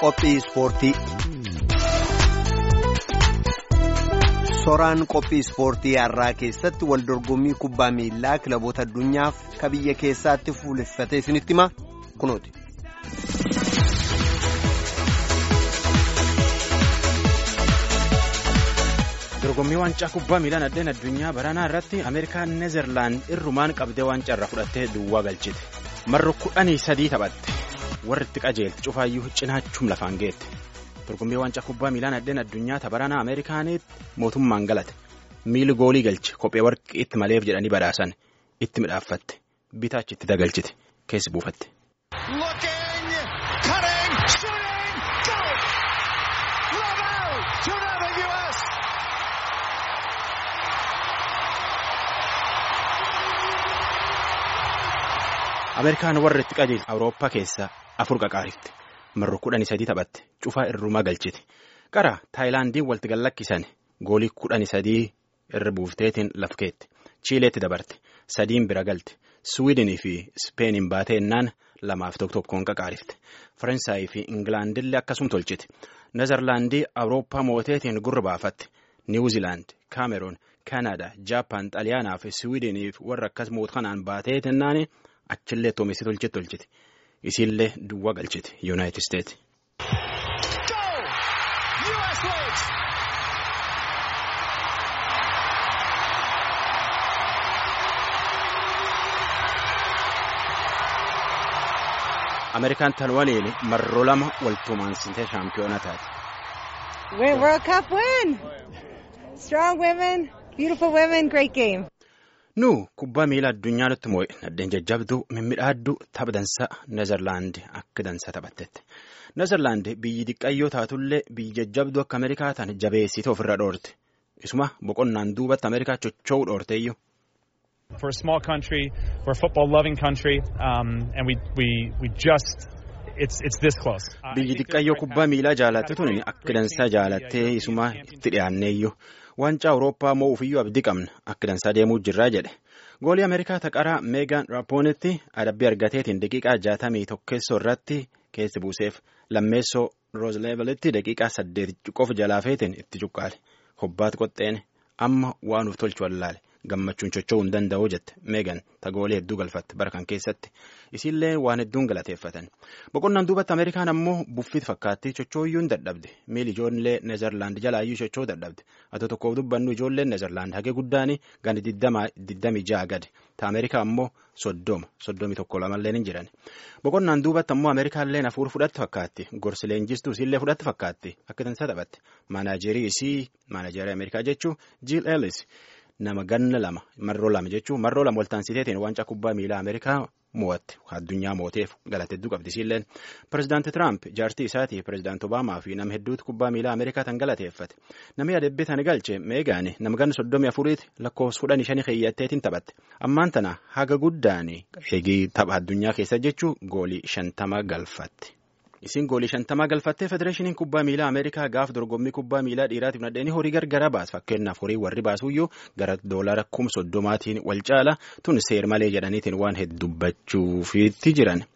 Qophii ispoortii. Soraan qophii ispoortii har'aa keessatti wal dorgommii kubbaa miilaa kilaboota addunyaaf ka biyya keessaatti fuuleffatee isinitti hima kunooti. Dorgommii waancaa kubbaa miilaan addeen addunyaa baranaa irratti Ameerikaan Neezerlaand irrumaan qabdee waancaa irra fudhattee duwwaa galchite. Marro 13 taphatte. Warri itti qajeelte cufaayyuu cinaachuun lafaan geette. Dorgommii waancaa kubbaa miilaan addeen addunyaa tabaranaa Ameerikaanitti mootummaan galate. Miili goolii galche kophee warqii itti maleef jedhanii badhaasan itti midhaaffatte. Bitaachi itti dagalchite keessi buufatte. Ameerikaan warra itti qajeelte Awurooppaa keessaa 4 qaqaarifte. Marro 13 taphatte. Cufaa irrumaa galchite. Qara Taayilaandiin walitti gallakkisan goolii 13 irra buufteetiin lafkeette. Chiileetti dabarte. 3 bira galte. Suwiidinii fi Ispeeniin baateennaan 2-1 qaqaarifte. Faransaayii fi Ingilaandillee akkasuma tolchite. Neezerlaandii Awurooppaa mooteetiin gurra baafatte. Niwuziilaand, Kaameroon, Kaanadaa, Jaappaan, Xaaliyaanaa fi Suwiidinii warra akkas mootummaan baateetinnaani achillee toomessi tolchite. Isiillee duwwaa galchite Yuunaayitid Isteetsi. Ameerikaan tan waliin marroo 2 waltuumaansitee shaampiyoona taate. World Cup win! Strong women, beautiful women, great game. Kubbaa miilaa addunyaa nutti moo'e naddeen jajjabduu mimmiidhaaddu tapha dansaa Neezerlaand akka dansaa taphattetti. Neezerlaand biyyi diqqayyoo taatullee biyyi jajjabduu akka Ameerikaa tan jabeessite ofirra dhoorte. Isuma boqonnaan duubatti Ameerikaa chocho'uu dhoorteeyyu. For a small country, we're a football-loving country, and we just it's this close. Biyyi diqqayyoo kubbaa miilaa jaalatte tuni akka dansaa jaalattee isuma itti dhiyaanneeyyu. Waancaa Awurooppaa moo'uufiyyuu abdii qabna akka dansaa deemuu jirraa jedhe. Goolii Ameerikaa taqaraa Meegaan Raapoonitti adabbii argateetiin daqiiqaa 61 irratti keessi buuseef lammeessoo Roozleevelitti daqiiqaa 8 qofa jalaafeetiin itti cuqqaale. Hobbaat qoxxeen amma waan uf tolchu wallaale gammachuun chocho'uu hin danda'u jette Meegaan tagoolee hedduu galfatte bara kan keessatti isiillee waan hedduun galateeffatan. Boqonnaan duubatti Ameerikaan ammoo buffiit fakkaatti chocho'uyyuu hin dadhabde. Miili ijoollee Neezerlaand jalaayyuu chocho'uu dadhabde. Ati tokkoof dubbannu ijoolleen Neezerlaand hagee guddaanii gandi 26 gadi. Ta Ameerikaa ammoo 31 lamalleen hin jiran. Boqonnaan duubatti ammoo Ameerikaalleen hafuura fudhatti fakkaatti. Gorsi leenjistuu isiillee fudhatti fakkaatti. Akka dansaa taphatte. Maanaajerii Ameerikaa jechuun Jiil Eelis. Nama ganna 2 marroo 2 jechuun marroo 2 waltaansiteetiin waancaa kubbaa miilaa Ameerikaa moo'atte addunyaa mooteef galate hedduu qabdi isiilleen. Pireezidaanti Tiraamp jaartii isaatii Pireezidaanti Obaamaa fi nama hedduutu kubbaa miilaa Ameerikaa tan galateeffate. Namni adebbee tan galche Meegaan nama ganna 34 lakkoofsa 15 keeyyatteetiin taphatte. Ammaan tana haga guddaanii eegii tapha addunyaa keessa jechuun goolii 50 galfatte. Isin goolii 50 galfattee Federeeshiniin kubbaa miilaa Ameerikaa gaaf dorgommii kubbaa miilaa dhiiraatiif nadheenii horii gargara baas fakkeenyaaf horii warri baasuyyuu gara $30,000 wal caala tun seer malee jedhaniitiin waan heddubbachuufiitti jiran.